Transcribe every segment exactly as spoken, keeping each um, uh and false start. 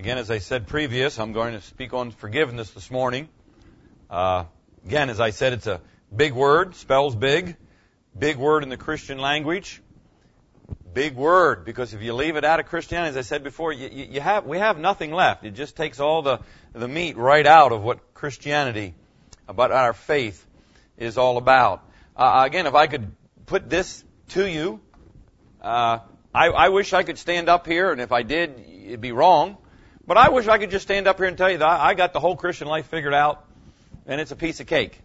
Again, as I said previous, I'm going to speak on forgiveness this morning. Uh, again, as I said, it's a big word, spells big, big word in the Christian language. Big word, because if you leave it out of Christianity, as I said before, you, you have we have nothing left. It just takes all the, the meat right out of what Christianity, about our faith, is all about. Uh, again, if I could put this to you, uh, I, I wish I could stand up here, and if I did, it'd be wrong. But I wish I could just stand up here and tell you that I, I got the whole Christian life figured out, and it's a piece of cake.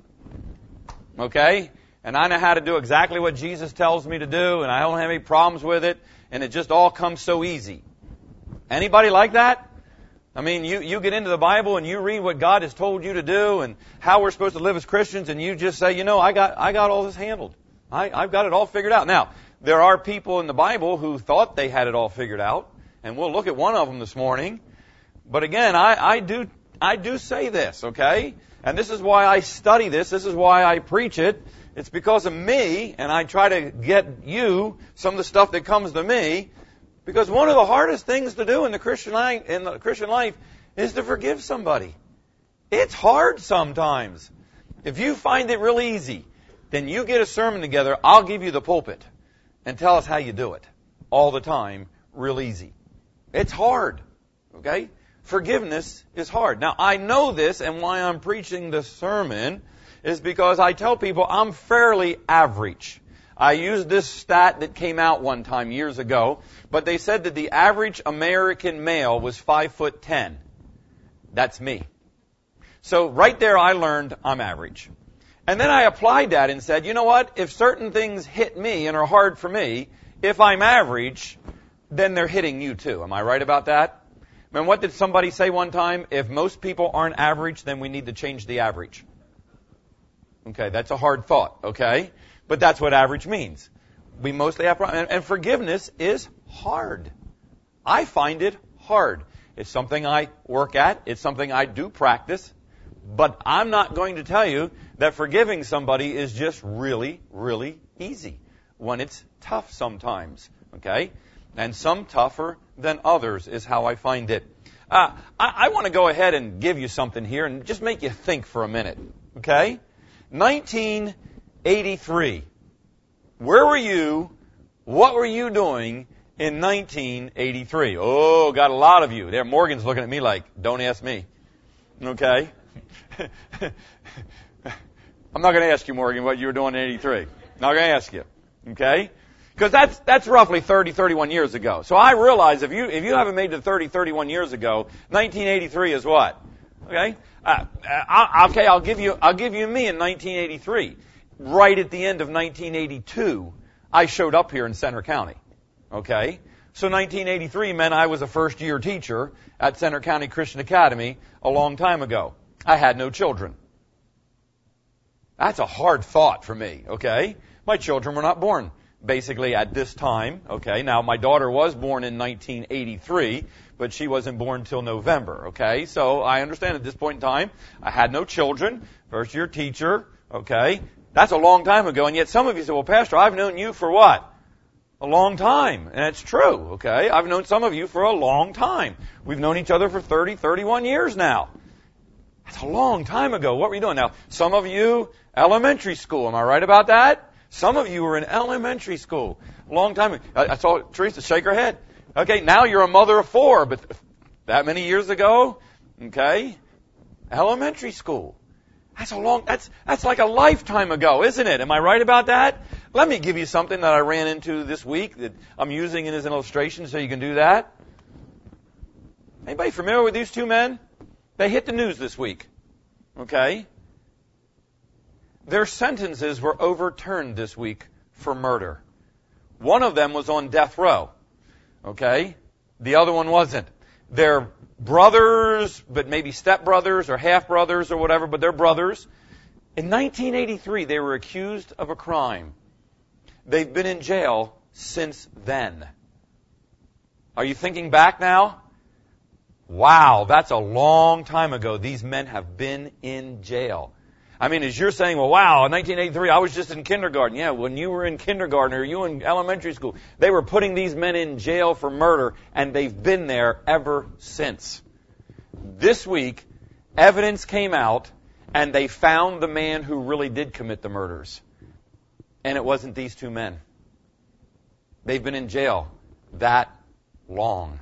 Okay? And I know how to do exactly what Jesus tells me to do, and I don't have any problems with it, and it just all comes so easy. Anybody like that? I mean, you, you get into the Bible and you read what God has told you to do and how we're supposed to live as Christians, and you just say, you know, I got I got all this handled. I, I've got it all figured out. Now, there are people in the Bible who thought they had it all figured out, and we'll look at one of them this morning. But again, I, I do I do say this, okay? And this is why I study this. This is why I preach it. It's because of me, and I try to get you some of the stuff that comes to me. Because one of the hardest things to do in the Christian life, in the Christian life is to forgive somebody. It's hard sometimes. If you find it real easy, then you get a sermon together. I'll give you the pulpit and tell us how you do it all the time, real easy. It's hard, okay? Forgiveness is hard. Now, I know this, and why I'm preaching the sermon is because I tell people I'm fairly average. I used this stat that came out one time years ago, but they said that the average American male was five foot ten. That's me. So right there I learned I'm average. And then I applied that and said, you know what? If certain things hit me and are hard for me, if I'm average, then they're hitting you too. Am I right about that? And what did somebody say one time? If most people aren't average, then we need to change the average. Okay, that's a hard thought, okay? But that's what average means. We mostly have problems. And, and forgiveness is hard. I find it hard. It's something I work at. It's something I do practice. But I'm not going to tell you that forgiving somebody is just really, really easy when it's tough sometimes, okay? And some tougher than others is how I find it. Uh, I, I want to go ahead and give you something here and just make you think for a minute, okay? nineteen eighty-three. Where were you? What were you doing in nineteen eighty-three? Oh, got a lot of you. There, Morgan's looking at me like, don't ask me. Okay? I'm not going to ask you, Morgan, what you were doing in eighty-three. Not going to ask you. Okay? Because that's that's roughly thirty, thirty-one years ago. So I realize if you if you haven't made it thirty, thirty-one years ago, nineteen eighty-three is what? Okay? Uh, I, okay, I'll give you I'll give you me in nineteen eighty-three. Right at the end of nineteen eighty-two, I showed up here in Centre County. Okay? So nineteen eighty-three meant I was a first-year teacher at Centre County Christian Academy a long time ago. I had no children. That's a hard thought for me, okay? My children were not born basically at this time, okay? Now, my daughter was born in nineteen eighty-three, but she wasn't born until November, okay? So I understand at this point in time, I had no children, first-year teacher, okay? That's a long time ago, and yet some of you say, well, Pastor, I've known you for what? A long time. And it's true, okay? I've known some of you for a long time. We've known each other for thirty, thirty-one years now. That's a long time ago. What were you doing? Now, some of you, elementary school. Am I right about that? Some of you were in elementary school a long time ago. I, I saw Teresa shake her head. Okay, now you're a mother of four, but that many years ago, okay, elementary school. That's a long, that's, that's like a lifetime ago, isn't it? Am I right about that? Let me give you something that I ran into this week that I'm using it as an illustration so you can do that. Anybody familiar with these two men? They hit the news this week. Okay? Their sentences were overturned this week for murder. One of them was on death row. Okay? The other one wasn't. They're brothers, but maybe stepbrothers or half-brothers or whatever, but they're brothers. In nineteen eighty-three, they were accused of a crime. They've been in jail since then. Are you thinking back now? Wow, that's a long time ago. These men have been in jail. I mean, as you're saying, well, wow, in nineteen eighty-three, I was just in kindergarten. Yeah, when you were in kindergarten or you in elementary school, they were putting these men in jail for murder, and they've been there ever since. This week, evidence came out, and they found the man who really did commit the murders. And it wasn't these two men. They've been in jail that long.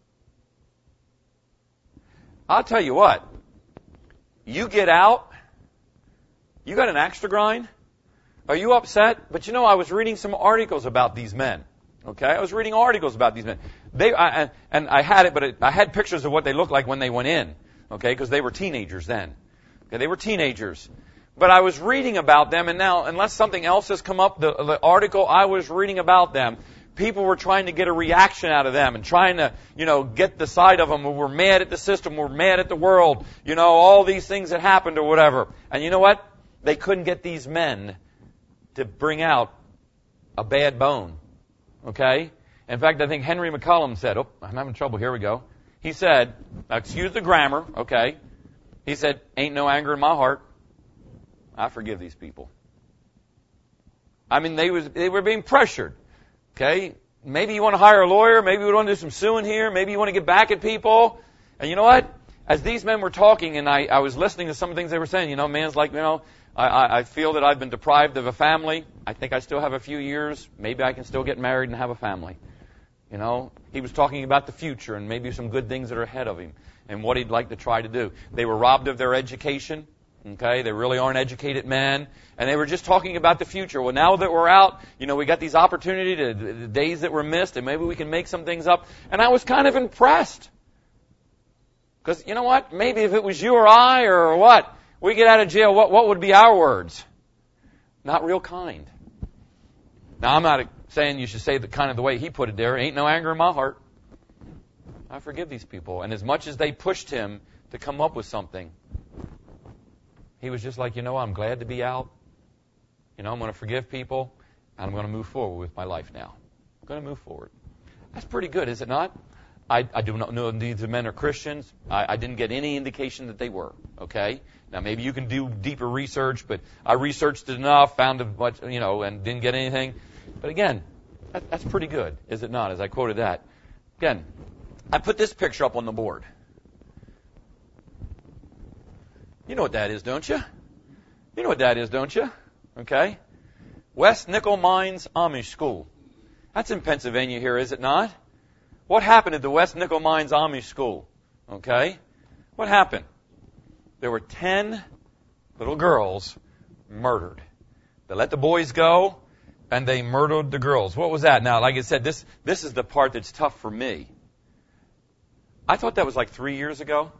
I'll tell you what, you get out, you got an axe to grind, are you upset? But you know, I was reading some articles about these men. Okay, I was reading articles about these men. They, I, and I had it, but it, I had pictures of what they looked like when they went in. Okay, because they were teenagers then. Okay, they were teenagers. But I was reading about them, and now, unless something else has come up, the, the article I was reading about them, people were trying to get a reaction out of them and trying to, you know, get the side of them who were mad at the system, were mad at the world, you know, all these things that happened or whatever. And you know what? They couldn't get these men to bring out a bad bone. Okay? In fact, I think Henry McCollum said, oh, I'm having trouble, here we go. He said, excuse the grammar, okay? He said, ain't no anger in my heart. I forgive these people. I mean, they was they were being pressured. Okay? Maybe you want to hire a lawyer. Maybe you want to do some suing here. Maybe you want to get back at people. And you know what? As these men were talking, and I, I was listening to some of the things they were saying, you know, man's like, you know, I, I, I feel that I've been deprived of a family. I think I still have a few years. Maybe I can still get married and have a family. You know, he was talking about the future and maybe some good things that are ahead of him and what he'd like to try to do. They were robbed of their education. Okay, they really aren't educated men. And they were just talking about the future. Well, now that we're out, you know, we got these opportunities, the, the days that were missed, and maybe we can make some things up. And I was kind of impressed. Because, you know what? Maybe if it was you or I or what, we get out of jail, what, what would be our words? Not real kind. Now, I'm not saying you should say the kind of the way he put it there. Ain't no anger in my heart. I forgive these people. And as much as they pushed him to come up with something, he was just like, you know, I'm glad to be out. You know, I'm going to forgive people, and I'm going to move forward with my life now. I'm going to move forward. That's pretty good, is it not? I, I do not know if these men are Christians. I, I didn't get any indication that they were. Okay? Now, maybe you can do deeper research, but I researched it enough, found a bunch, you know, and didn't get anything. But again, that, that's pretty good, is it not, as I quoted that. Again, I put this picture up on the board. You know what that is, don't you? You know what that is, don't you? Okay? West Nickel Mines Amish School. That's in Pennsylvania here, is it not? What happened at the West Nickel Mines Amish School? Okay? What happened? There were ten little girls murdered. They let the boys go, and they murdered the girls. What was that? Now, like I said, this, this is the part that's tough for me. I thought that was like three years ago.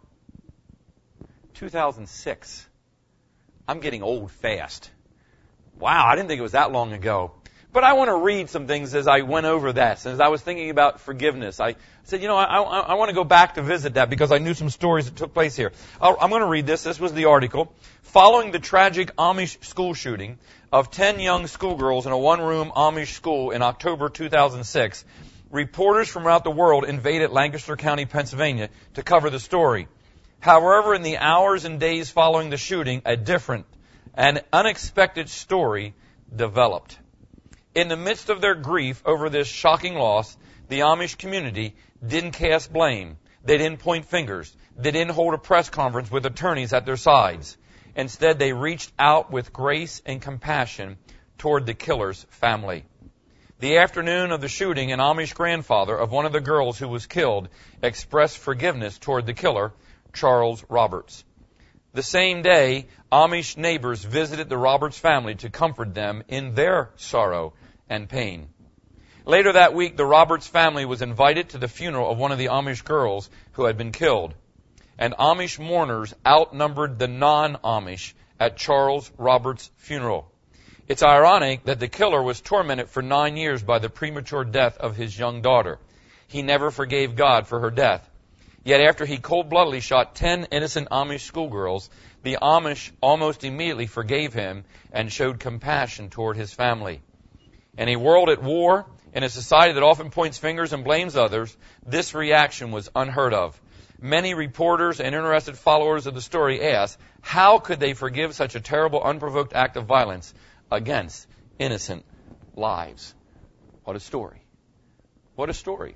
two thousand six. I'm getting old fast. Wow, I didn't think it was that long ago. But I want to read some things as I went over that. As I was thinking about forgiveness, I said, you know, I, I, I want to go back to visit that because I knew some stories that took place here. I'll, I'm going to read this. This was the article. Following the tragic Amish school shooting of ten young schoolgirls in a one-room Amish school in October two thousand six, reporters from throughout the world invaded Lancaster County, Pennsylvania, to cover the story. However, in the hours and days following the shooting, a different and unexpected story developed. In the midst of their grief over this shocking loss, the Amish community didn't cast blame. They didn't point fingers. They didn't hold a press conference with attorneys at their sides. Instead, they reached out with grace and compassion toward the killer's family. The afternoon of the shooting, an Amish grandfather of one of the girls who was killed expressed forgiveness toward the killer, Charles Roberts. The same day, Amish neighbors visited the Roberts family to comfort them in their sorrow and pain. Later that week, the Roberts family was invited to the funeral of one of the Amish girls who had been killed. And Amish mourners outnumbered the non-Amish at Charles Roberts' funeral. It's ironic that the killer was tormented for nine years by the premature death of his young daughter. He never forgave God for her death. Yet after he cold-bloodedly shot ten innocent Amish schoolgirls, the Amish almost immediately forgave him and showed compassion toward his family. In a world at war, in a society that often points fingers and blames others, this reaction was unheard of. Many reporters and interested followers of the story asked, how could they forgive such a terrible, unprovoked act of violence against innocent lives? What a story. What a story.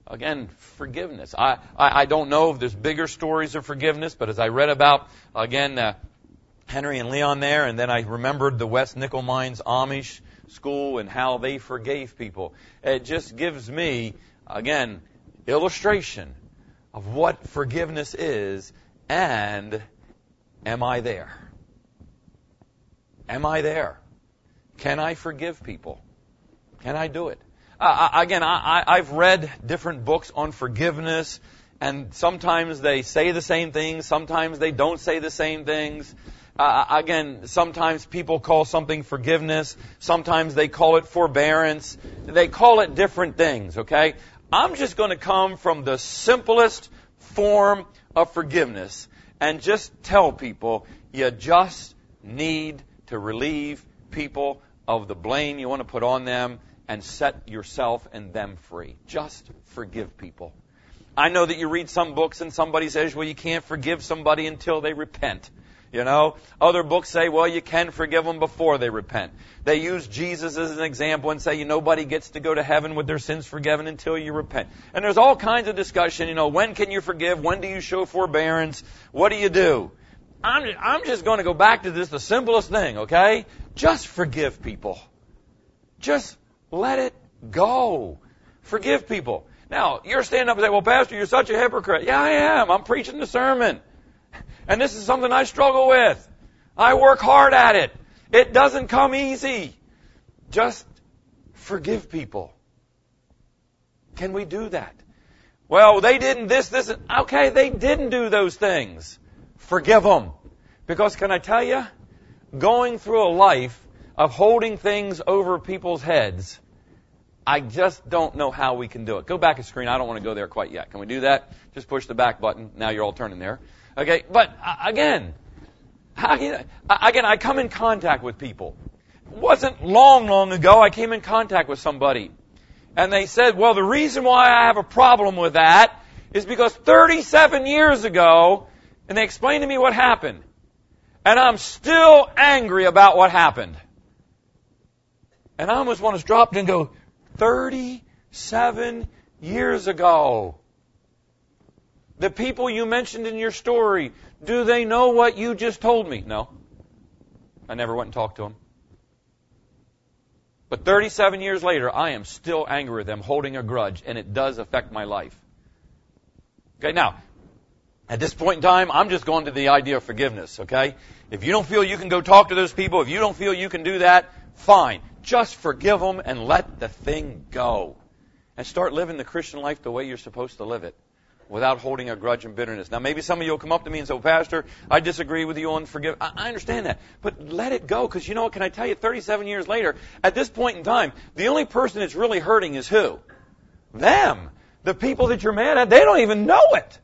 Again, forgiveness. I, I, I don't know if there's bigger stories of forgiveness, but as I read about, again, uh, Henry and Leon there, and then I remembered the West Nickel Mines Amish school and how they forgave people. It just gives me, again, illustration of what forgiveness is, and am I there? Am I there? Can I forgive people? Can I do it? Uh, again, I, I've read different books on forgiveness, and sometimes they say the same things, sometimes they don't say the same things. Uh, again, sometimes people call something forgiveness, sometimes they call it forbearance. They call it different things, okay? I'm just going to come from the simplest form of forgiveness and just tell people you just need to relieve people of the blame you want to put on them and set yourself and them free. Just forgive people. I know that you read some books and somebody says, well, you can't forgive somebody until they repent. You know, other books say, well, you can forgive them before they repent. They use Jesus as an example and say, you know, nobody gets to go to heaven with their sins forgiven until you repent. And there's all kinds of discussion, you know, when can you forgive? When do you show forbearance? What do you do? I'm, I'm just going to go back to this, the simplest thing, okay? Just forgive people. Just let it go. Forgive people. Now, you're standing up and saying, well, Pastor, you're such a hypocrite. Yeah, I am. I'm preaching the sermon. And this is something I struggle with. I work hard at it. It doesn't come easy. Just forgive people. Can we do that? Well, they didn't this, this. And, okay, they didn't do those things. Forgive them. Because can I tell you, going through a life of holding things over people's heads, I just don't know how we can do it. Go back a screen. I don't want to go there quite yet. Can we do that? Just push the back button. Now you're all turning there. Okay, but uh, again, how can you, uh, again, I come in contact with people. It wasn't long, long ago I came in contact with somebody, and they said, well, the reason why I have a problem with that is because thirty-seven years ago, and they explained to me what happened, and I'm still angry about what happened. And I almost want to drop it and go, thirty-seven years ago. The people you mentioned in your story, do they know what you just told me? No. I never went and talked to them. But thirty-seven years later, I am still angry with them, holding a grudge, and it does affect my life. Okay, now, at this point in time, I'm just going to the idea of forgiveness, okay? If you don't feel you can go talk to those people, if you don't feel you can do that, fine. Just forgive them and let the thing go. And start living the Christian life the way you're supposed to live it, without holding a grudge and bitterness. Now, maybe some of you will come up to me and say, well, Pastor, I disagree with you on forgive. I, I understand that. But let it go, because you know what? Can I tell you, thirty-seven years later, at this point in time, the only person that's really hurting is who? Them. The people that you're mad at, they don't even know it.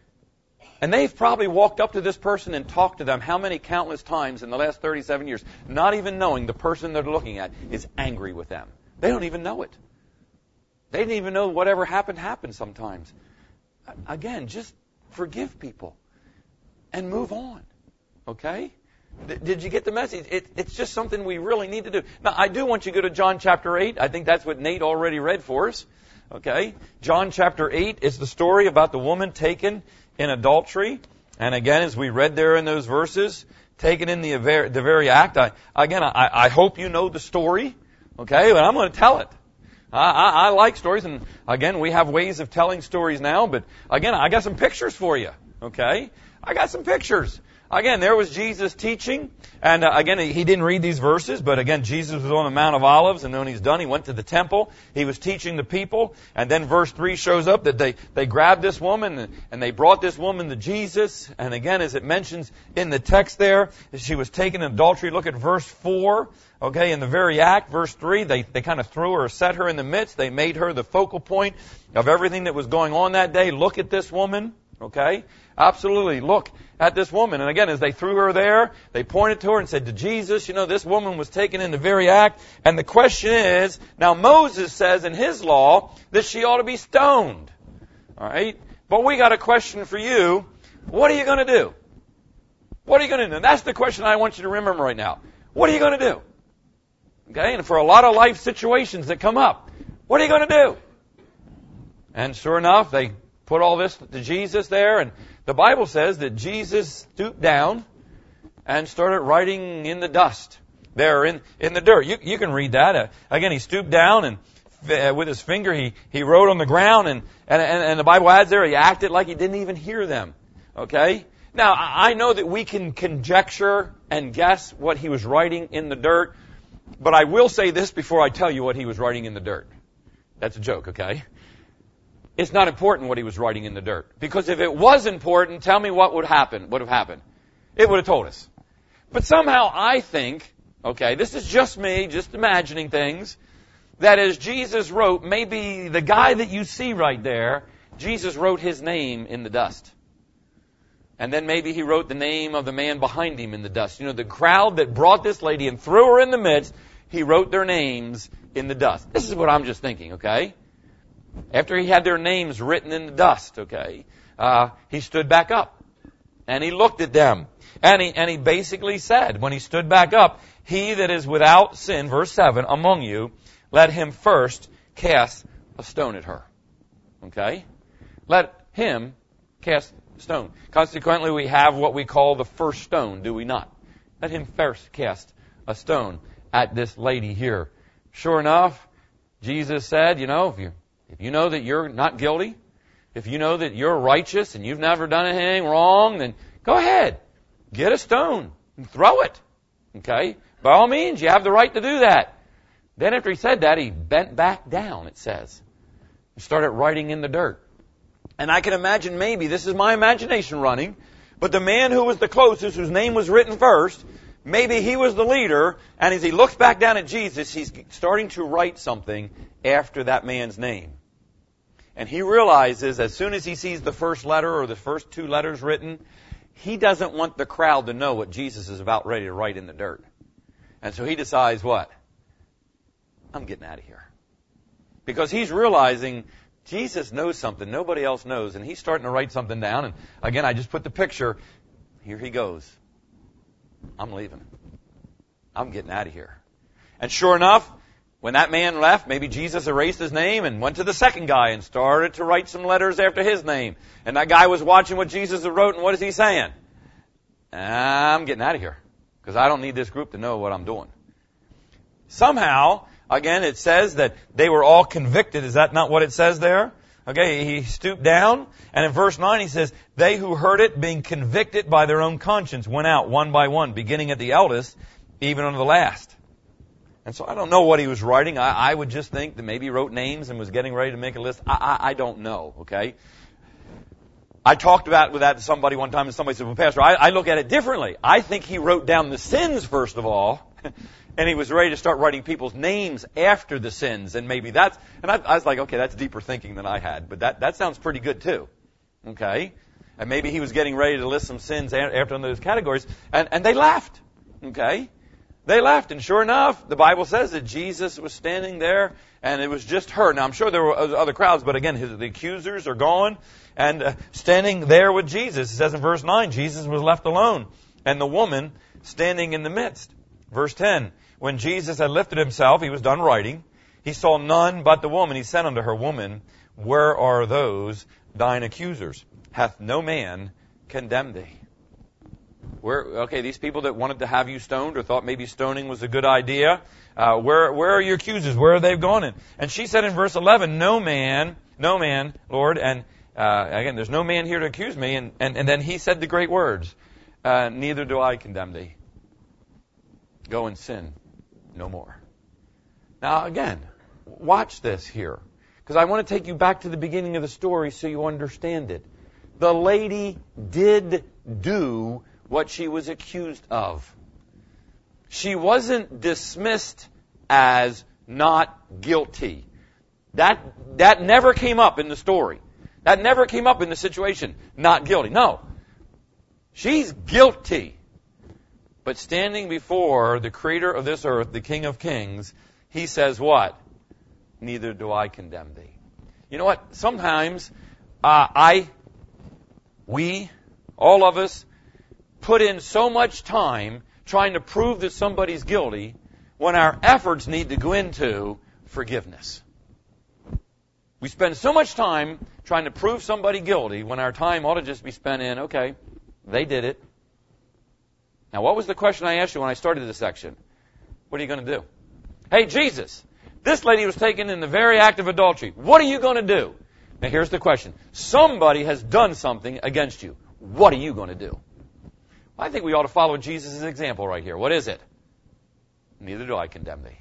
And they've probably walked up to this person and talked to them how many countless times in the last thirty-seven years, not even knowing the person they're looking at is angry with them. They don't even know it. They didn't even know whatever happened happened sometimes. Again, just forgive people and move on. Okay? D- did you get the message? It, it's just something we really need to do. Now, I do want you to go to John chapter eight. I think that's what Nate already read for us. Okay? John chapter eight is the story about the woman taken in adultery. And again, as we read there in those verses, taken in the, the very act. I, again, I, I hope you know the story. Okay? But I'm going to tell it. I, I, I like stories, and again, we have ways of telling stories now, but again, I got some pictures for you, okay? I got some pictures. Again, there was Jesus teaching, and uh, again, he didn't read these verses, but again, Jesus was on the Mount of Olives, and when he's done, he went to the temple. He was teaching the people, and then verse three shows up that they, they grabbed this woman, and, and they brought this woman to Jesus, and again, as it mentions in the text there, she was taken in adultery. Look at verse four. Okay, in the very act, verse three, they, they kind of threw her, set her in the midst. They made her the focal point of everything that was going on that day. Look at this woman, okay? Absolutely, look at this woman. And again, as they threw her there, they pointed to her and said to Jesus, you know, this woman was taken in the very act. And the question is, now Moses says in his law that she ought to be stoned. All right? But we got a question for you. What are you going to do? What are you going to do? And that's the question I want you to remember right now. What are you going to do? Okay, and for a lot of life situations that come up, what are you going to do? And sure enough, they put all this to Jesus there, and the Bible says that Jesus stooped down and started writing in the dust there in, in the dirt. You, you can read that. Uh, again, he stooped down and uh, with his finger he, he wrote on the ground, and, and, and the Bible adds there he acted like he didn't even hear them. Okay? Now, I know that we can conjecture and guess what he was writing in the dirt, but I will say this before I tell you what he was writing in the dirt. That's a joke, okay? It's not important what he was writing in the dirt. Because if it was important, tell me what would happen, would have happened. It would have told us. But somehow I think, okay, this is just me, just imagining things, that as Jesus wrote, maybe the guy that you see right there, Jesus wrote his name in the dust. And then maybe he wrote the name of the man behind him in the dust. You know, the crowd that brought this lady and threw her in the midst, he wrote their names in the dust. This is what I'm just thinking, okay? After he had their names written in the dust, okay, uh, he stood back up. And he looked at them. And he, and he basically said, when he stood back up, he that is without sin, verse seven, among you, let him first cast a stone at her. Okay? Let him cast a stone. Consequently, we have what we call the first stone, do we not? Let him first cast a stone at this lady here. Sure enough, Jesus said, you know, if you, if you know that you're not guilty, if you know that you're righteous and you've never done anything wrong, then go ahead. Get a stone and throw it. Okay? By all means, you have the right to do that. Then after he said that, he bent back down, it says, and started writing in the dirt. And I can imagine maybe, this is my imagination running, but the man who was the closest, whose name was written first, maybe he was the leader, and as he looks back down at Jesus, he's starting to write something after that man's name. And he realizes as soon as he sees the first letter or the first two letters written, he doesn't want the crowd to know what Jesus is about ready to write in the dirt. And so he decides what? I'm getting out of here. Because he's realizing Jesus knows something nobody else knows, and he's starting to write something down. And again, I just put the picture. Here he goes. I'm leaving. I'm getting out of here. And sure enough, when that man left, maybe Jesus erased his name and went to the second guy and started to write some letters after his name. And that guy was watching what Jesus wrote, and what is he saying? I'm getting out of here, because I don't need this group to know what I'm doing. Somehow, again, it says that they were all convicted. Is that not what it says there? Okay, he stooped down, and in verse nine he says, they who heard it, being convicted by their own conscience, went out one by one, beginning at the eldest, even unto the last. And so I don't know what he was writing. I, I would just think that maybe he wrote names and was getting ready to make a list. I, I, I don't know, okay? I talked about with that to somebody one time, and somebody said, well, Pastor, I, I look at it differently. I think he wrote down the sins first of all, and he was ready to start writing people's names after the sins, and maybe that's, and I, I was like, okay, that's deeper thinking than I had, but that, that sounds pretty good too, okay? And maybe he was getting ready to list some sins after those categories, and, and they laughed, okay? They left, and sure enough, the Bible says that Jesus was standing there, and it was just her. Now, I'm sure there were other crowds, but again, his, the accusers are gone, and uh, standing there with Jesus. It says in verse nine, Jesus was left alone, and the woman standing in the midst. Verse ten, when Jesus had lifted himself, he was done writing, he saw none but the woman. He said unto her, woman, where are those thine accusers? Hath no man condemned thee? Where, okay, these people that wanted to have you stoned or thought maybe stoning was a good idea, uh, where, where are your accusers? Where are they gone? And, and she said in verse eleven, no man, no man, Lord, and uh, again, there's no man here to accuse me. And, and, and then he said the great words, uh, neither do I condemn thee. Go and sin no more. Now again, watch this here, because I want to take you back to the beginning of the story so you understand it. The lady did do what she was accused of. She wasn't dismissed as not guilty. That, that never came up in the story. That never came up in the situation. Not guilty. No. She's guilty. But standing before the creator of this earth, the King of Kings, he says what? Neither do I condemn thee. You know what? Sometimes uh, I, we, all of us, put in so much time trying to prove that somebody's guilty when our efforts need to go into forgiveness. We spend so much time trying to prove somebody guilty when our time ought to just be spent in, okay, they did it. Now, what was the question I asked you when I started this section? What are you going to do? Hey, Jesus, this lady was taken in the very act of adultery. What are you going to do? Now, here's the question. Somebody has done something against you. What are you going to do? I think we ought to follow Jesus' example right here. What is it? Neither do I condemn thee.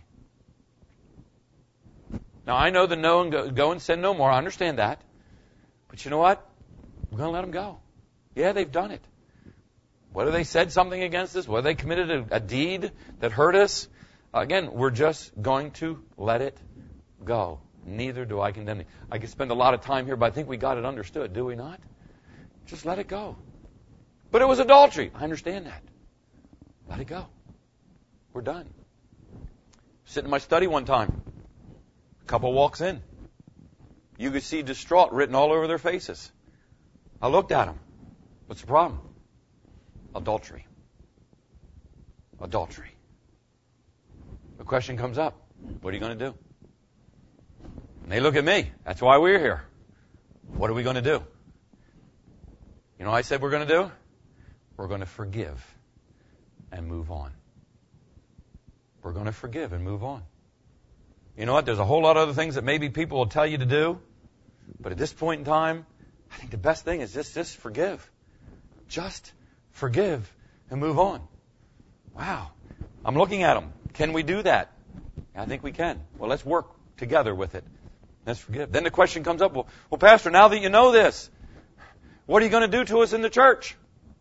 Now, I know the no and go, go and sin no more. I understand that. But you know what? We're going to let them go. Yeah, they've done it. Whether they said something against us, whether they committed a, a deed that hurt us, again, we're just going to let it go. Neither do I condemn thee. I could spend a lot of time here, but I think we got it understood, do we not? Just let it go. But it was adultery. I understand that. Let it go. We're done. Sitting in my study one time. A couple walks in. You could see distraught written all over their faces. I looked at them. What's the problem? Adultery. Adultery. The question comes up. What are you going to do? And they look at me. That's why we're here. What are we going to do? You know what I said we're going to do? We're going to forgive and move on. We're going to forgive and move on. You know what? There's a whole lot of other things that maybe people will tell you to do. But at this point in time, I think the best thing is just, just forgive. Just forgive and move on. Wow. I'm looking at them. Can we do that? I think we can. Well, let's work together with it. Let's forgive. Then the question comes up, well, well, Pastor, now that you know this, what are you going to do to us in the church?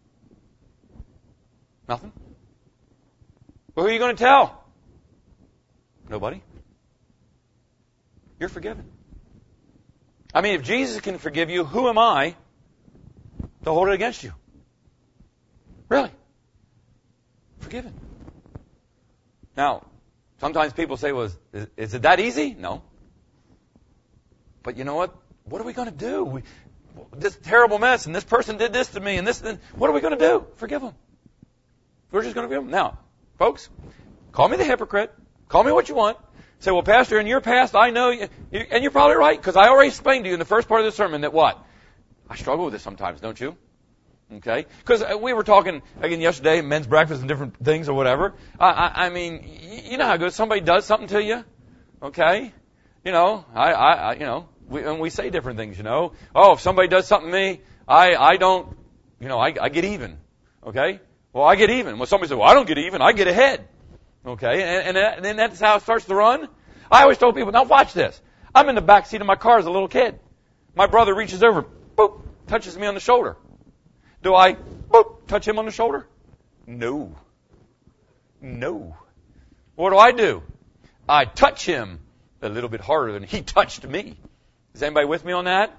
Nothing. Well, who are you going to tell? Nobody. You're forgiven. I mean, if Jesus can forgive you, who am I to hold it against you? Really? Forgiven. Now, sometimes people say, well, is, is it that easy? No. But you know what? What are we going to do? We, this terrible mess, and this person did this to me, and this, and what are we going to do? Forgive them. We're just going to forgive them. Now, folks, call me the hypocrite. Call me what you want. Say, well, Pastor, in your past, I know, you, you, and you're probably right, because I already explained to you in the first part of the sermon that what? I struggle with this sometimes, don't you? Okay? Because we were talking, again, yesterday, men's breakfast and different things or whatever. I, I, I mean, you know how it goes. Somebody does something to you, okay? You know, I, I, I you know, we, and we say different things, you know. Oh, if somebody does something to me, I, I don't, you know, I, I get even, okay? Well, I get even. Well, somebody says, well, I don't get even, I get ahead. Okay, and, and, that, and then that's how it starts to run. I always told people, now watch this. I'm in the back seat of my car as a little kid. My brother reaches over, boop, touches me on the shoulder. Do I, boop, touch him on the shoulder? No. No. What do I do? I touch him a little bit harder than he touched me. Is anybody with me on that?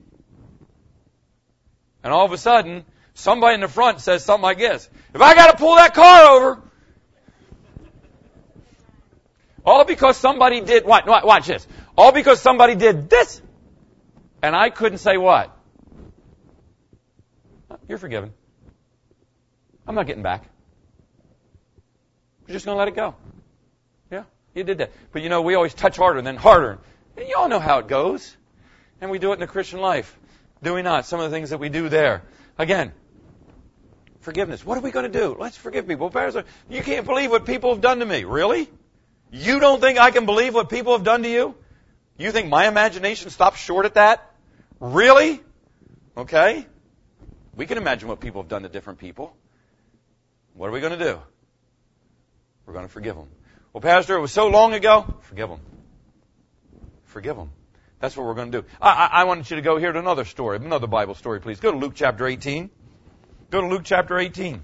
And all of a sudden, somebody in the front says something like this. If I got to pull that car over, all because somebody did, watch, watch this. All because somebody did this, and I couldn't say what? You're forgiven. I'm not getting back. We're just going to let it go. Yeah, you did that. But you know, we always touch harder and then harder. And you all know how it goes. And we do it in the Christian life. Do we not? Some of the things that we do there. Again, forgiveness. What are we going to do? Let's forgive people. Pastor, you can't believe what people have done to me. Really? You don't think I can believe what people have done to you? You think my imagination stops short at that? Really? Okay. We can imagine what people have done to different people. What are we going to do? We're going to forgive them. Well, Pastor, it was so long ago. Forgive them. Forgive them. That's what we're going to do. I, I, I want you to go here to another story, another Bible story, please. Go to Luke chapter eighteen. Go to Luke chapter eighteen.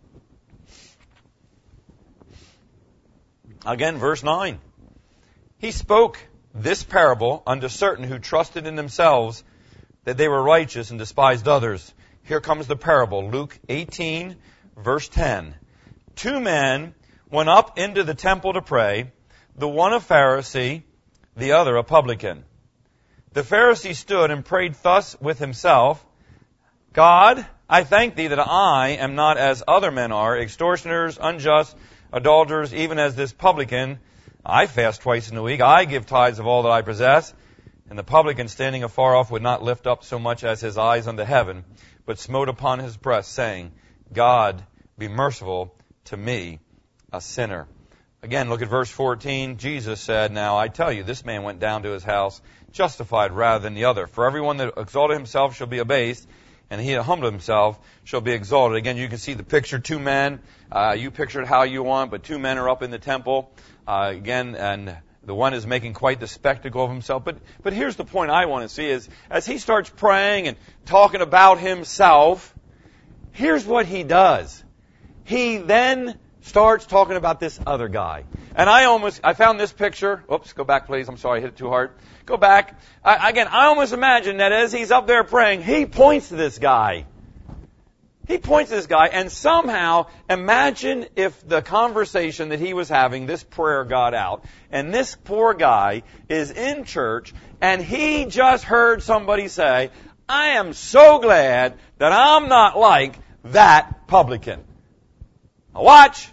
Again, verse nine. He spoke this parable unto certain who trusted in themselves that they were righteous and despised others. Here comes the parable. Luke eighteen, verse ten. Two men went up into the temple to pray, the one a Pharisee, the other a publican. The Pharisee stood and prayed thus with himself, God, I thank thee that I am not as other men are, extortioners, unjust, adulterers, even as this publican. I fast twice in a week. I give tithes of all that I possess. And the publican standing afar off would not lift up so much as his eyes unto heaven, but smote upon his breast, saying, God, be merciful to me, a sinner. Again, look at verse fourteen. Jesus said, Now I tell you, this man went down to his house justified rather than the other. For everyone that exalted himself shall be abased, and he that humbled himself shall be exalted. Again, you can see the picture, two men. Uh, you picture it how you want, but two men are up in the temple. Uh, again, and the one is making quite the spectacle of himself. But but here's the point I want to see is, as he starts praying and talking about himself, here's what he does. He then starts talking about this other guy. And I almost, I found this picture. Oops, go back, please. I'm sorry, I hit it too hard. Go back. I, again, I almost imagine that as he's up there praying, he points to this guy. He points to this guy, and somehow, imagine if the conversation that he was having, this prayer got out, and this poor guy is in church, and he just heard somebody say, I am so glad that I'm not like that publican. Now watch.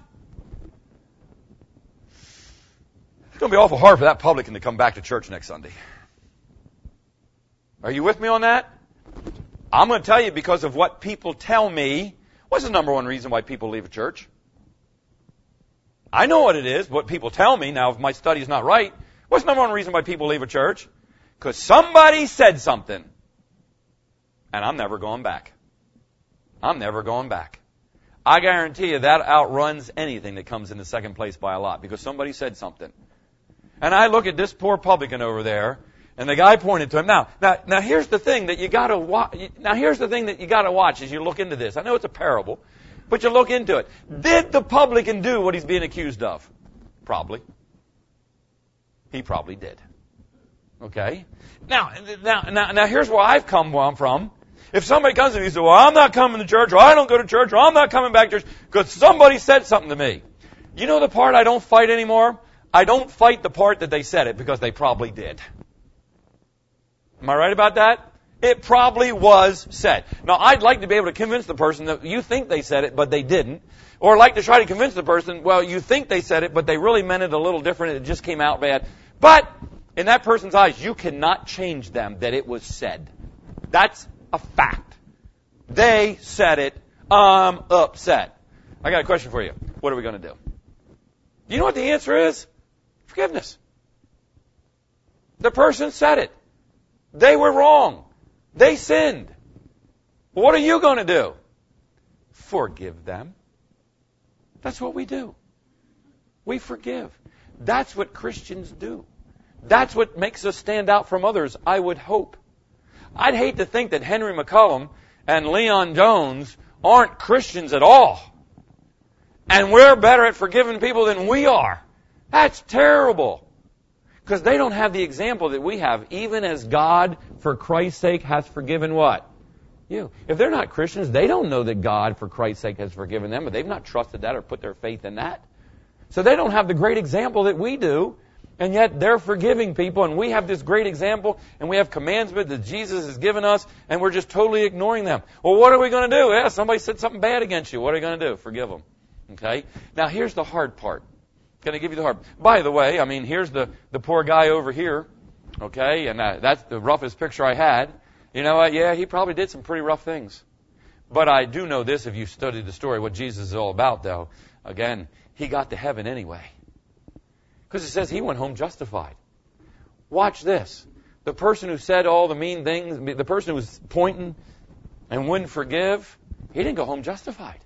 It's going to be awful hard for that publican to come back to church next Sunday. Are you with me on that? I'm going to tell you because of what people tell me. What's the number one reason why people leave a church? I know what it is, what people tell me. Now, if my study's not right, what's the number one reason why people leave a church? Because somebody said something. And I'm never going back. I'm never going back. I guarantee you that outruns anything that comes in the second place by a lot, because somebody said something. And I look at this poor publican over there, and the guy pointed to him. Now, now, now here's the thing that you got to watch. Now here's the thing that you got to watch as you look into this. I know it's a parable, but you look into it. Did the publican do what he's being accused of? Probably. He probably did. Okay. Now, now, now, now here's where I've come from. If somebody comes to me and says, well, I'm not coming to church, or I don't go to church, or I'm not coming back to church, because somebody said something to me. You know the part I don't fight anymore? I don't fight the part that they said it, because they probably did. Am I right about that? It probably was said. Now, I'd like to be able to convince the person that you think they said it, but they didn't. Or like to try to convince the person, well, you think they said it, but they really meant it a little different, it just came out bad. But in that person's eyes, you cannot change them that it was said. That's a fact. They said it. I'm upset. I got a question for you. What are we going to do? You know what the answer is? Forgiveness. The person said it. They were wrong. They sinned. What are you going to do? Forgive them. That's what we do. We forgive. That's what Christians do. That's what makes us stand out from others, I would hope. I'd hate to think that Henry McCullum and Leon Jones aren't Christians at all. And we're better at forgiving people than we are. That's terrible. Because they don't have the example that we have, even as God, for Christ's sake, has forgiven what? You. If they're not Christians, they don't know that God, for Christ's sake, has forgiven them, but they've not trusted that or put their faith in that. So they don't have the great example that we do, and yet they're forgiving people, and we have this great example, and we have commandments that Jesus has given us, and we're just totally ignoring them. Well, what are we going to do? Yeah, somebody said something bad against you. What are you going to do? Forgive them. Okay? Now, here's the hard part. Going to give you the hard. By the way, I mean, here's the, the poor guy over here, okay, and uh, that's the roughest picture I had. You know what? Yeah, he probably did some pretty rough things. But I do know this, if you studied the story, what Jesus is all about, though. Again, he got to heaven anyway. Because it says he went home justified. Watch this. The person who said all the mean things, the person who was pointing and wouldn't forgive, he didn't go home justified.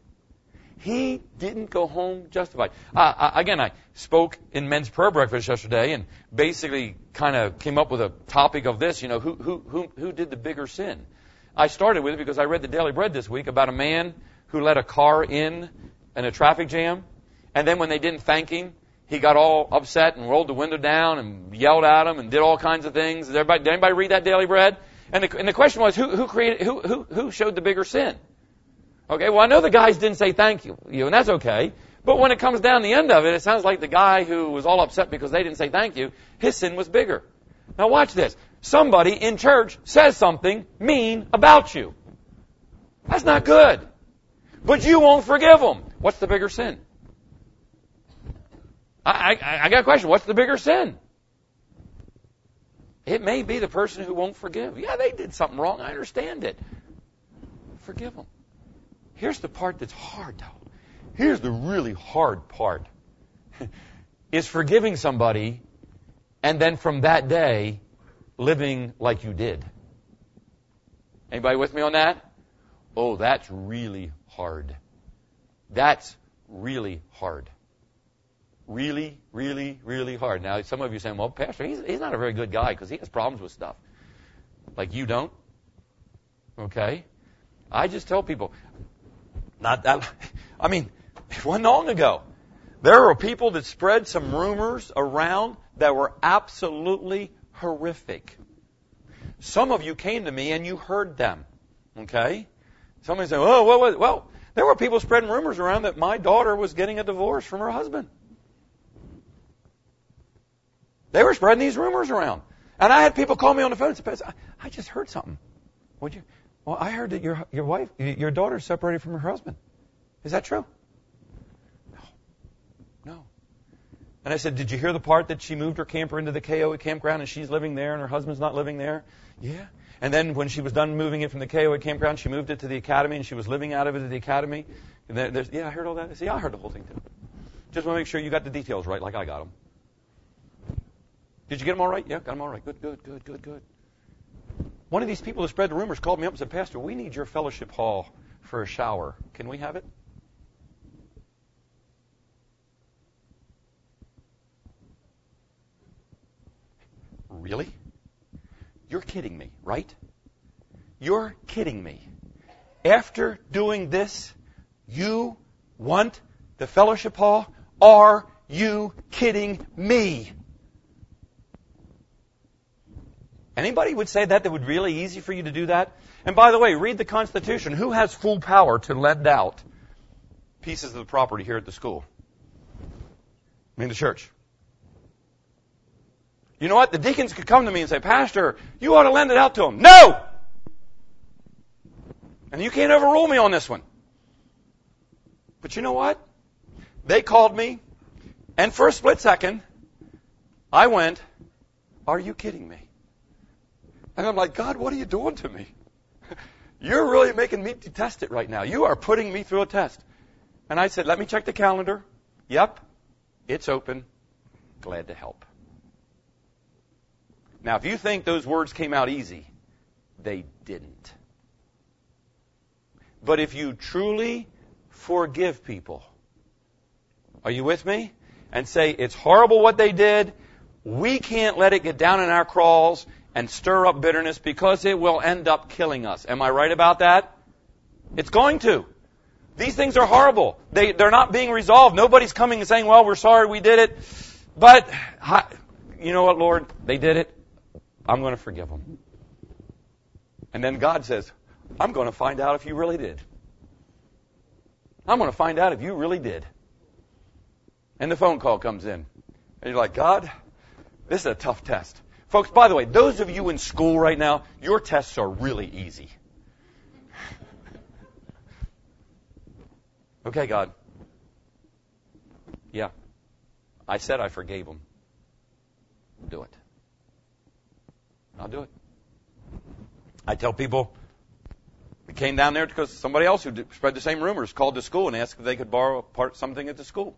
He didn't go home justified. Uh, I, again, I spoke in men's prayer breakfast yesterday and basically kind of came up with a topic of this, you know, who, who, who, who did the bigger sin? I started with it because I read the Daily Bread this week about a man who let a car in in a traffic jam, and then when they didn't thank him, he got all upset and rolled the window down and yelled at him and did all kinds of things. Did, everybody, did anybody read that Daily Bread? And the, and the question was, who, who created, who, who, who showed the bigger sin? Okay, well, I know the guys didn't say thank you, you, and that's okay. But when it comes down to the end of it, it sounds like the guy who was all upset because they didn't say thank you, his sin was bigger. Now watch this. Somebody in church says something mean about you. That's not good. But you won't forgive them. What's the bigger sin? I, I, I got a question. What's the bigger sin? It may be the person who won't forgive. Yeah, they did something wrong. I understand it. Forgive them. Here's the part that's hard, though. Here's the really hard part. Is forgiving somebody and then from that day living like you did. Anybody with me on that? Oh, that's really hard. That's really hard. Really, really, really hard. Now, some of you are saying, well, Pastor, he's, he's not a very good guy because he has problems with stuff. Like you don't. Okay? I just tell people, not that, I mean, it wasn't long ago. There were people that spread some rumors around that were absolutely horrific. Some of you came to me and you heard them. Okay? Somebody said, oh, what was, well, there were people spreading rumors around that my daughter was getting a divorce from her husband. They were spreading these rumors around. And I had people call me on the phone and say, Pastor, I just heard something. Would you? Well, I heard that your your wife, your daughter is separated from her husband. Is that true? No. No. And I said, did you hear the part that she moved her camper into the K O A campground and she's living there and her husband's not living there? Yeah. And then when she was done moving it from the K O A campground, she moved it to the academy and she was living out of it at the academy. And there, there's, yeah, I heard all that. I said, yeah, I heard the whole thing too. Just want to make sure you got the details right like I got them. Did you get them all right? Yeah, got them all right. Good, good, good, good, good. One of these people who spread the rumors called me up and said, Pastor, we need your fellowship hall for a shower. Can we have it? Really? You're kidding me, right? You're kidding me. After doing this, you want the fellowship hall? Are you kidding me? Anybody would say that that would be really easy for you to do that? And by the way, read the Constitution. Who has full power to lend out pieces of the property here at the school? I mean, the church. You know what? The deacons could come to me and say, Pastor, you ought to lend it out to them. No! And you can't overrule me on this one. But you know what? They called me, and for a split second, I went, are you kidding me? And I'm like, God, what are you doing to me? You're really making me test it right now. You are putting me through a test. And I said, let me check the calendar. Yep, it's open. Glad to help. Now, if you think those words came out easy, they didn't. But if you truly forgive people, are you with me? And say, it's horrible what they did. We can't let it get down in our crawls and stir up bitterness because it will end up killing us. Am I right about that? It's going to. These things are horrible. They, they're not being resolved. Nobody's coming and saying, well, we're sorry we did it. But, you know what, Lord? They did it. I'm going to forgive them. And then God says, I'm going to find out if you really did. I'm going to find out if you really did. And the phone call comes in. And you're like, God, this is a tough test. Folks, by the way, those of you in school right now, your tests are really easy. Okay, God. Yeah. I said I forgave them. Do it. I'll do it. I tell people, we came down there because somebody else who spread the same rumors called the school and asked if they could borrow part something at the school.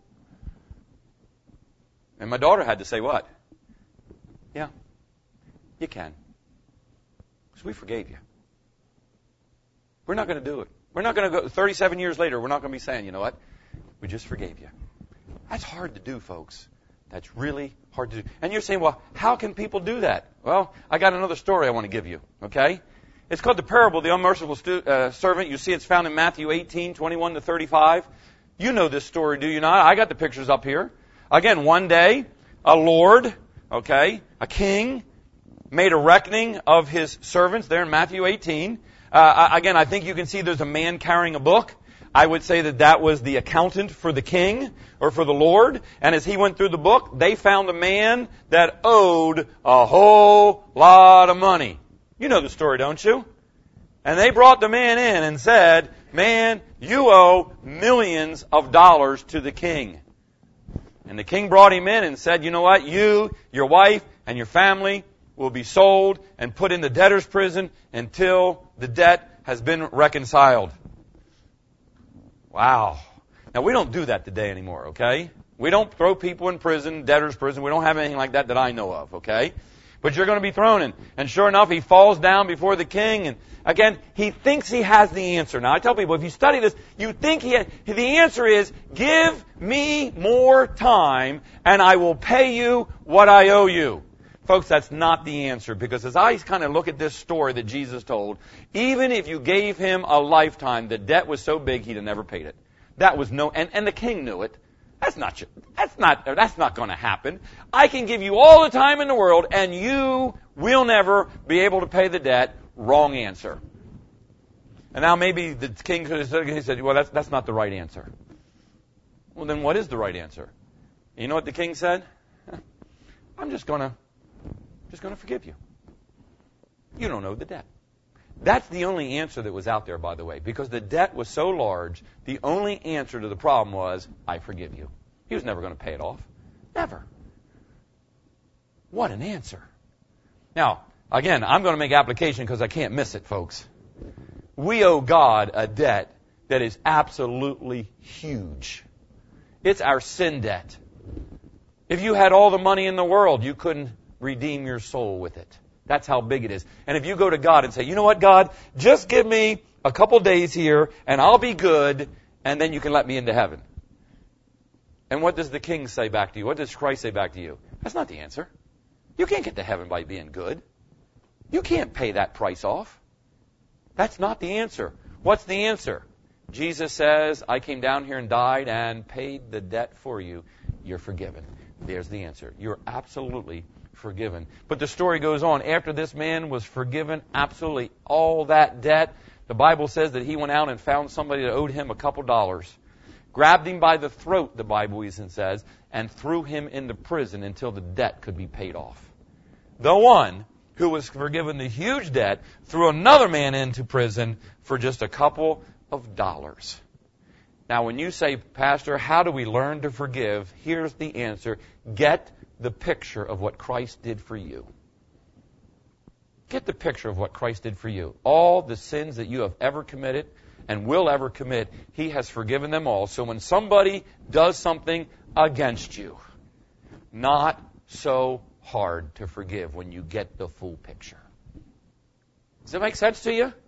And my daughter had to say what? Yeah, you can. Because we forgave you. We're not going to do it. We're not going to go, thirty-seven years later, we're not going to be saying, you know what? We just forgave you. That's hard to do, folks. That's really hard to do. And you're saying, well, how can people do that? Well, I got another story I want to give you, okay? It's called the parable of the unmerciful stu- uh, servant. You see it's found in Matthew eighteen, twenty-one to thirty-five. You know this story, do you not? I got the pictures up here. Again, one day, a lord, okay, a king, made a reckoning of his servants there in Matthew eighteen. Uh, again, I think you can see there's a man carrying a book. I would say that that was the accountant for the king or for the Lord. And as he went through the book, they found a man that owed a whole lot of money. You know the story, don't you? And they brought the man in and said, man, you owe millions of dollars to the king. And the king brought him in and said, you know what? You, your wife, and your family, will be sold and put in the debtor's prison until the debt has been reconciled. Wow. Now, we don't do that today anymore, okay? We don't throw people in prison, debtor's prison. We don't have anything like that that I know of, okay? But you're going to be thrown in. And sure enough, he falls down before the king. And again, he thinks he has the answer. Now, I tell people, if you study this, you think he has, the answer is, give me more time and I will pay you what I owe you. Folks, that's not the answer, because as I kind of look at this story that Jesus told, even if you gave him a lifetime, the debt was so big he'd have never paid it. That was no, and, and the king knew it. That's not, that's not, that's not going to happen. I can give you all the time in the world, and you will never be able to pay the debt. Wrong answer. And now maybe the king could have said, he said, well, that's, that's not the right answer. Well, then what is the right answer? You know what the king said? I'm just going to, just going to forgive you. You don't owe the debt. That's the only answer that was out there, by the way, because the debt was so large, the only answer to the problem was, I forgive you. He was never going to pay it off. Never. What an answer. Now, again, I'm going to make application because I can't miss it, folks. We owe God a debt that is absolutely huge. It's our sin debt. If you had all the money in the world, you couldn't redeem your soul with it. That's how big it is. And if you go to God and say, you know what, God, just give me a couple days here and I'll be good, and then you can let me into heaven. And what does the king say back to you? What does Christ say back to you? That's not the answer. You can't get to heaven by being good. You can't pay that price off. That's not the answer. What's the answer? Jesus says, I came down here and died and paid the debt for you. You're forgiven. There's the answer. You're absolutely forgiven. But the story goes on. After this man was forgiven absolutely all that debt, the Bible says that he went out and found somebody that owed him a couple dollars, grabbed him by the throat, the Bible even says, and threw him into prison until the debt could be paid off. The one who was forgiven the huge debt threw another man into prison for just a couple of dollars. Now, when you say, Pastor, how do we learn to forgive? Here's the answer. Get the picture of what Christ did for you. Get the picture of what Christ did for you. All the sins that you have ever committed and will ever commit, He has forgiven them all. So when somebody does something against you, not so hard to forgive when you get the full picture. Does that make sense to you?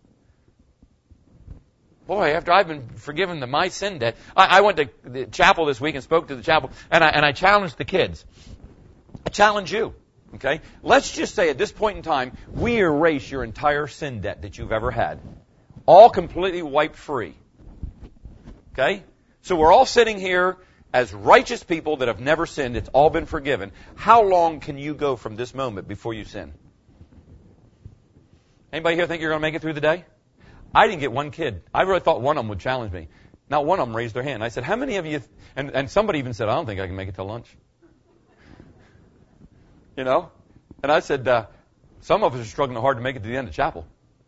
Boy, after I've been forgiven the my sin debt, I, I went to the chapel this week and spoke to the chapel, and I, and I challenged the kids. I challenge you, okay? Let's just say at this point in time, we erase your entire sin debt that you've ever had. All completely wiped free. Okay? So we're all sitting here as righteous people that have never sinned. It's all been forgiven. How long can you go from this moment before you sin? Anybody here think you're going to make it through the day? I didn't get one kid. I really thought one of them would challenge me. Not one of them raised their hand. I said, how many of you, th-? and, and somebody even said, I don't think I can make it till lunch. You know? And I said, uh, some of us are struggling hard to make it to the end of chapel.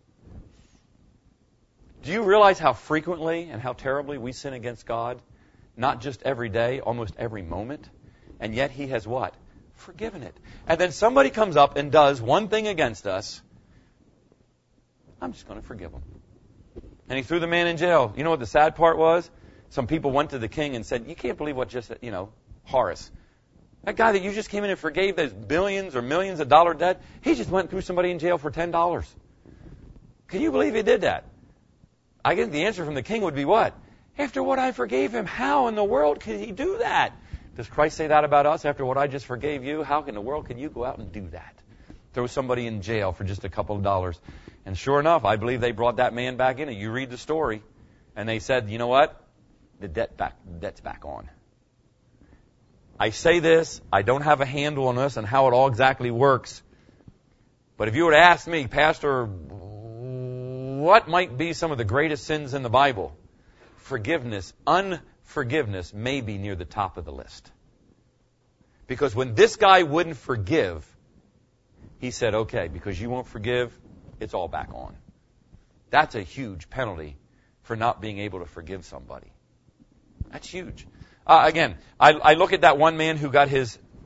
Do you realize how frequently and how terribly we sin against God? Not just every day, almost every moment. And yet He has what? Forgiven it. And then somebody comes up and does one thing against us. I'm just going to forgive them. And He threw the man in jail. You know what the sad part was? Some people went to the king and said, you can't believe what just, you know, Horace. That guy that you just came in and forgave those billions or millions of dollar debt, he just went through somebody in jail for ten dollars. Can you believe he did that? I guess the answer from the king would be what? After what I forgave him, how in the world could he do that? Does Christ say that about us? After what I just forgave you, how in the world can you go out and do that? Throw somebody in jail for just a couple of dollars. And sure enough, I believe they brought that man back in. And you read the story, and they said, you know what? The debt back, debt's back on. I say this, I don't have a handle on this and how it all exactly works. But if you were to ask me, Pastor, what might be some of the greatest sins in the Bible? Forgiveness, unforgiveness may be near the top of the list. Because when this guy wouldn't forgive, he said, okay, because you won't forgive, it's all back on. That's a huge penalty for not being able to forgive somebody. That's huge. Uh, again, I, I look at that one man who got his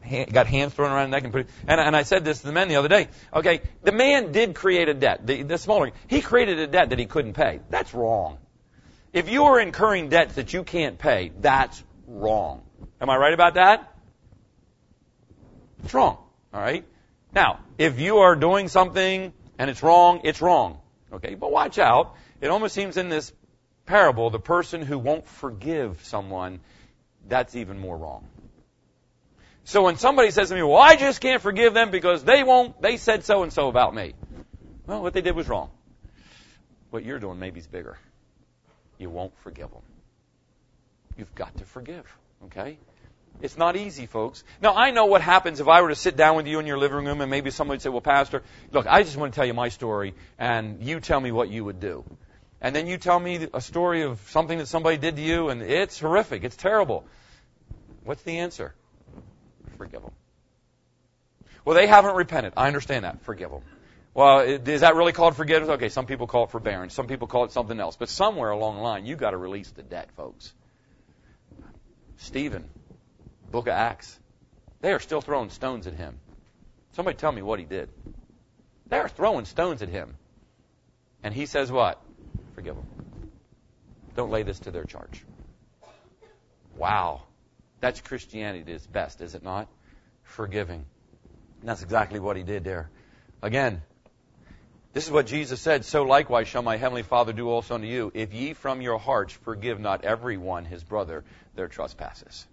hand, got hands thrown around his neck and put it, and, and I said this to the men the other day. Okay, the man did create a debt. The, the smaller, he created a debt that he couldn't pay. That's wrong. If you are incurring debts that you can't pay, that's wrong. Am I right about that? It's wrong. All right? Now, if you are doing something and it's wrong, it's wrong. Okay? But watch out. It almost seems in this parable, the person who won't forgive someone, that's even more wrong. So when somebody says to me, well, I just can't forgive them because they won't, they said so and so about me. Well, what they did was wrong. What you're doing maybe is bigger. You won't forgive them. You've got to forgive, okay? It's not easy, folks. Now, I know what happens if I were to sit down with you in your living room and maybe somebody would say, well, Pastor, look, I just want to tell you my story, and you tell me what you would do. And then you tell me a story of something that somebody did to you, and it's horrific. It's terrible. What's the answer? Forgive them. Well, they haven't repented. I understand that. Forgive them. Well, is that really called forgiveness? Okay, some people call it forbearance. Some people call it something else. But somewhere along the line, you've got to release the debt, folks. Stephen, Book of Acts, they are still throwing stones at him. Somebody tell me what he did. They are throwing stones at him. And he says what? Forgive them. Don't lay this to their charge. Wow. That's Christianity at its best, is it not? Forgiving. And that's exactly what he did there. Again, this is what Jesus said, so likewise shall my heavenly Father do also unto you, if ye from your hearts forgive not every one his brother their trespasses.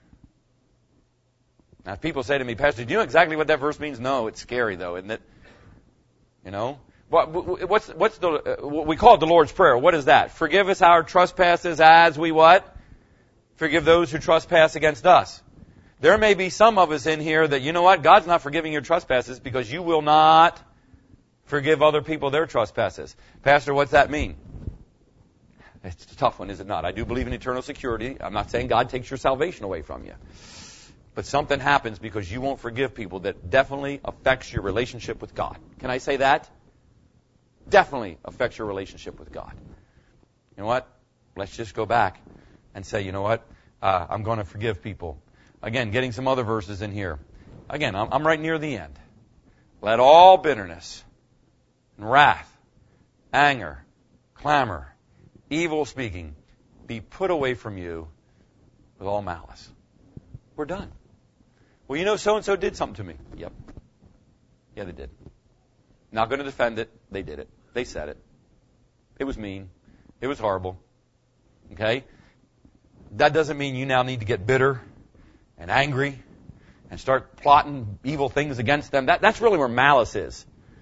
Now, if people say to me, Pastor, do you know exactly what that verse means? No, it's scary, though, isn't it? You know? What, what's, what's the, uh, we call it the Lord's Prayer. What is that? Forgive us our trespasses as we what? Forgive those who trespass against us. There may be some of us in here that, you know what? God's not forgiving your trespasses because you will not forgive other people their trespasses. Pastor, what's that mean? It's a tough one, is it not? I do believe in eternal security. I'm not saying God takes your salvation away from you. But something happens because you won't forgive people that definitely affects your relationship with God. Can I say that? Definitely affects your relationship with God. You know what? Let's just go back and say, you know what? Uh, I'm going to forgive people. Again, getting some other verses in here. Again, I'm, I'm right near the end. Let all bitterness and wrath, anger, clamor, evil speaking be put away from you with all malice. We're done. Well, you know, so-and-so did something to me. Yep. Yeah, they did. Not going to defend it. They did it. They said it. It was mean. It was horrible. Okay? That doesn't mean you now need to get bitter and angry and start plotting evil things against them. That, that's really where malice is.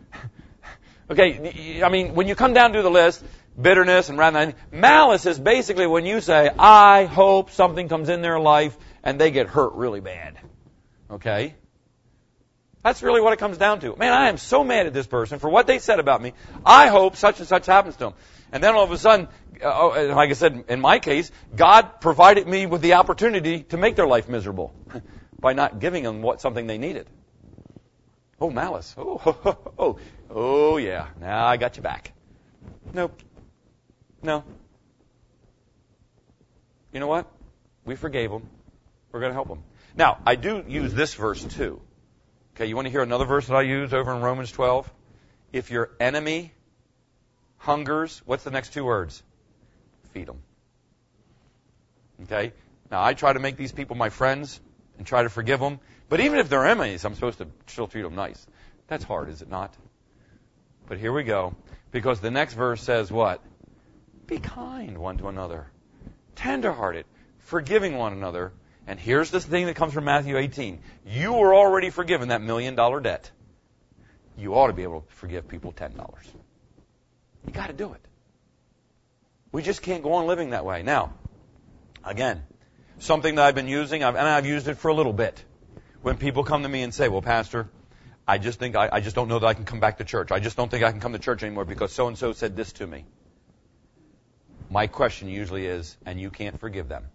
Okay, I mean, when you come down to the list, bitterness and wrath, malice is basically when you say, I hope something comes in their life and they get hurt really bad. Okay? That's really what it comes down to. Man, I am so mad at this person for what they said about me. I hope such and such happens to them. And then all of a sudden, uh, like I said, in my case, God provided me with the opportunity to make their life miserable by not giving them what something they needed. Oh, malice. Oh, oh, oh, oh, oh, yeah. Now I got you back. Nope. No. You know what? We forgave them. We're going to help them. Now, I do use this verse too. Okay, you want to hear another verse that I use over in Romans twelve? If your enemy hungers, what's the next two words? Feed them. Okay? Now, I try to make these people my friends and try to forgive them. But even if they're enemies, I'm supposed to still treat them nice. That's hard, is it not? But here we go. Because the next verse says what? Be kind one to another. Tenderhearted. Forgiving one another. And here's this thing that comes from Matthew eighteen. You were already forgiven that million dollar debt. You ought to be able to forgive people ten dollars. You got to do it. We just can't go on living that way. Now, again, something that I've been using, and I've used it for a little bit. When people come to me and say, well, Pastor, I just think I, I just don't know that I can come back to church. I just don't think I can come to church anymore because so-and-so said this to me. My question usually is, and you can't forgive them.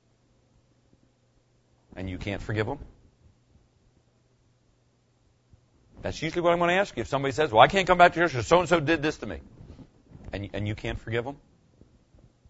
And you can't forgive them? That's usually what I'm going to ask you. If somebody says, well, I can't come back to church because so-and-so did this to me. And, and you can't forgive them?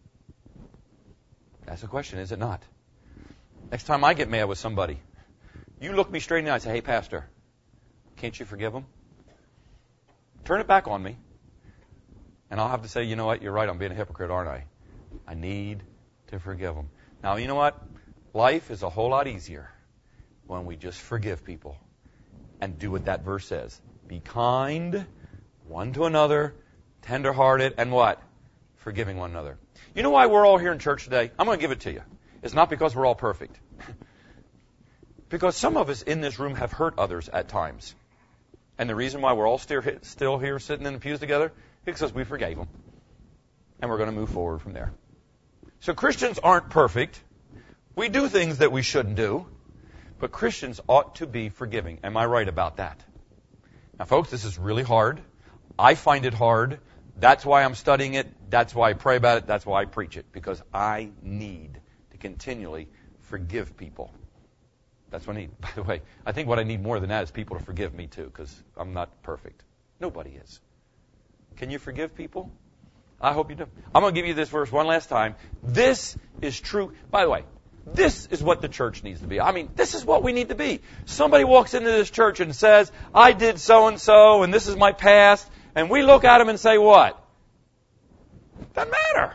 That's the question, is it not? Next time I get mad with somebody, You look me straight in the eye and say, hey, Pastor, can't you forgive them? Turn it back on me. And I'll have to say, you know what, you're right, I'm being a hypocrite, aren't I? I need to forgive them. Now, you know what? Life is a whole lot easier when we just forgive people and do what that verse says. Be kind one to another, tender-hearted, and what? Forgiving one another. You know why we're all here in church today? I'm going to give it to you. It's not because we're all perfect. Because some of us in this room have hurt others at times. And the reason why we're all still still here sitting in the pews together is because we forgave them. And we're going to move forward from there. So Christians aren't perfect. We do things that we shouldn't do. But Christians ought to be forgiving. Am I right about that? Now, folks, this is really hard. I find it hard. That's why I'm studying it. That's why I pray about it. That's why I preach it. Because I need to continually forgive people. That's what I need. By the way, I think what I need more than that is people to forgive me too, because I'm not perfect. Nobody is. Can you forgive people? I hope you do. I'm going to give you this verse one last time. This is true. By the way, this is what the church needs to be. I mean, this is what we need to be. Somebody walks into this church and says, I did so-and-so, and this is my past. And we look at them and say, what? Doesn't matter.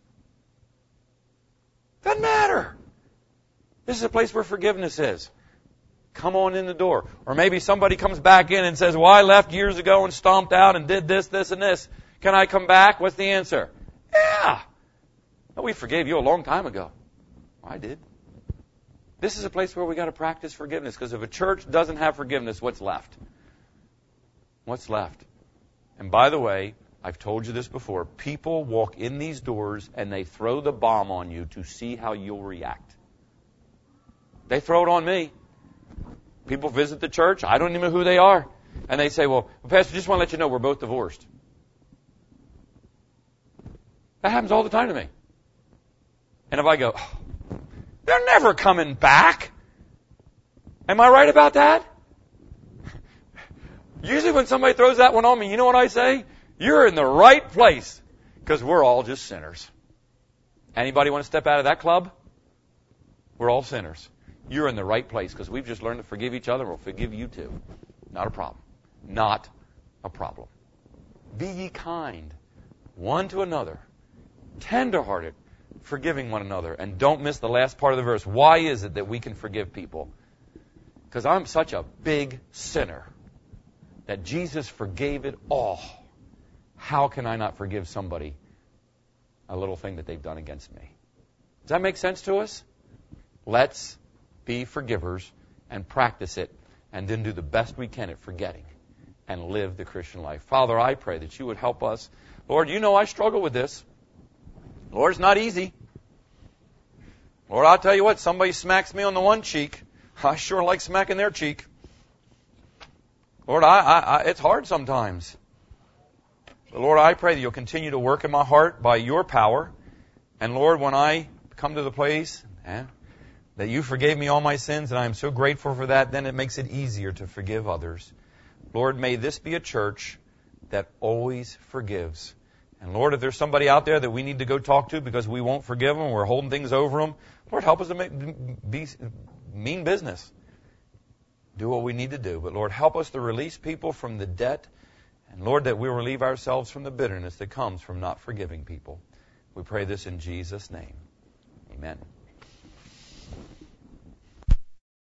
Doesn't matter. This is a place where forgiveness is. Come on in the door. Or maybe somebody comes back in and says, well, I left years ago and stomped out and did this, this, and this. Can I come back? What's the answer? Yeah. No, we forgave you a long time ago. I did. This is a place where we got to practice forgiveness, because if a church doesn't have forgiveness, what's left? What's left? And by the way, I've told you this before, people walk in these doors and they throw the bomb on you to see how you'll react. They throw it on me. People visit the church, I don't even know who they are. And they say, well, Pastor, just want to let you know we're both divorced. That happens all the time to me. And if I go, oh, they're never coming back. Am I right about that? Usually when somebody throws that one on me, you know what I say? You're in the right place, because we're all just sinners. Anybody want to step out of that club? We're all sinners. You're in the right place, because we've just learned to forgive each other. We'll forgive you too. Not a problem. Not a problem. Be ye kind one to another, tender-hearted, forgiving one another. And don't miss the last part of the verse. Why is it that we can forgive people? Because I'm such a big sinner that Jesus forgave it all. How can I not forgive somebody a little thing that they've done against me? Does that make sense to us? Let's be forgivers and practice it, and then do the best we can at forgetting and live the Christian life. Father, I pray that you would help us. Lord, you know I struggle with this. Lord, it's not easy. Lord, I'll tell you what, somebody smacks me on the one cheek, I sure like smacking their cheek. Lord, I, I, I, it's hard sometimes. But Lord, I pray that you'll continue to work in my heart by your power. And Lord, when I come to the place eh, that you forgave me all my sins, and I am so grateful for that, then it makes it easier to forgive others. Lord, may this be a church that always forgives. And Lord, if there's somebody out there that we need to go talk to because we won't forgive them, we're holding things over them, Lord, help us to make, be mean business. Do what we need to do. But Lord, help us to release people from the debt. And Lord, that we'll relieve ourselves from the bitterness that comes from not forgiving people. We pray this in Jesus' name. Amen.